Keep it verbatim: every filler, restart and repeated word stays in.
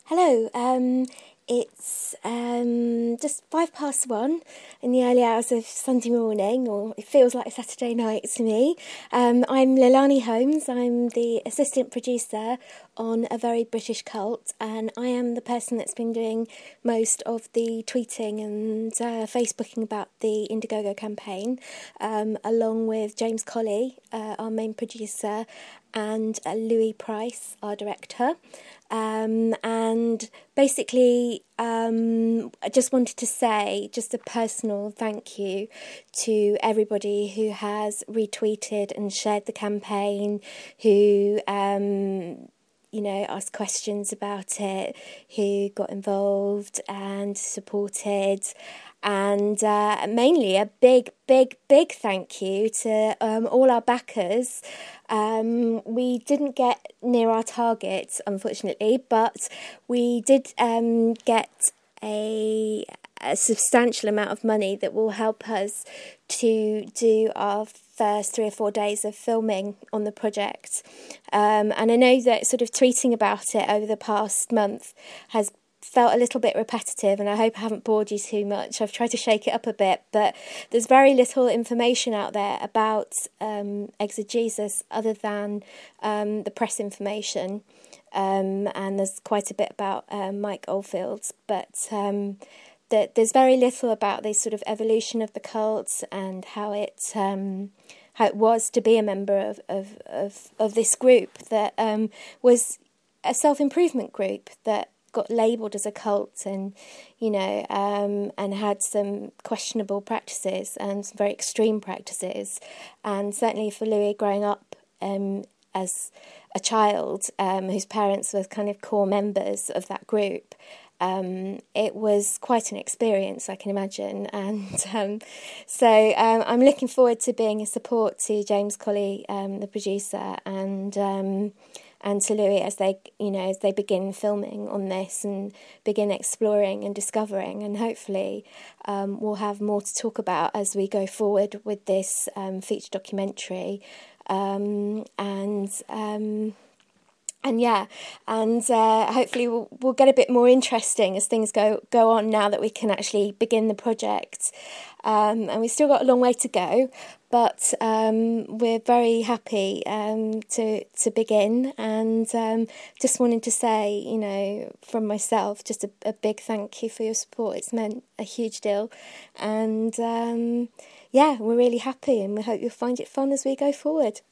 Hello, um, it's um, just five past one in the early hours of Sunday morning, or it feels like Saturday night to me. Um, I'm Leilani Holmes, I'm the assistant producer on A Very British Cult, and I am the person that's been doing most of the tweeting and uh, Facebooking about the Indiegogo campaign, um, along with James Colley, uh, our main producer, and uh, Louis Price, our director. Um, and basically, um, I just wanted to say just a personal thank you to everybody who has retweeted and shared the campaign, who um, you know, asked questions about it, who got involved and supported. And uh, mainly a big, big, big thank you to um, all our backers. Um, we didn't get near our target, unfortunately, but we did um, get a, a substantial amount of money that will help us to do our first three or four days of filming on the project. Um, and I know that sort of tweeting about it over the past month has felt a little bit repetitive, and I hope I haven't bored you too much. I've tried to shake it up a bit, but there's very little information out there about um, Exegesis other than um, the press information, um, and there's quite a bit about uh, Mike Oldfield, but um, that there's very little about the sort of evolution of the cult and how it um, how it was to be a member of of of, of this group that um, was a self-improvement group that got labelled as a cult, and you know um, and had some questionable practices and some very extreme practices. And certainly for Louis, growing up um, as a child um, whose parents were kind of core members of that group, Um, it was quite an experience, I can imagine, and um, so um, I'm looking forward to being a support to James Colley, um, the producer, and um, and to Louis as they, you know, as they begin filming on this and begin exploring and discovering, and hopefully um, we'll have more to talk about as we go forward with this um, feature documentary, um, and. Um, And yeah, and uh, hopefully we'll, we'll get a bit more interesting as things go go on now that we can actually begin the project. Um, and we've still got a long way to go, but um, we're very happy um, to to begin. And um, just wanted to say, you know, from myself, just a, a big thank you for your support. It's meant a huge deal. And um, yeah, we're really happy, and we hope you'll find it fun as we go forward.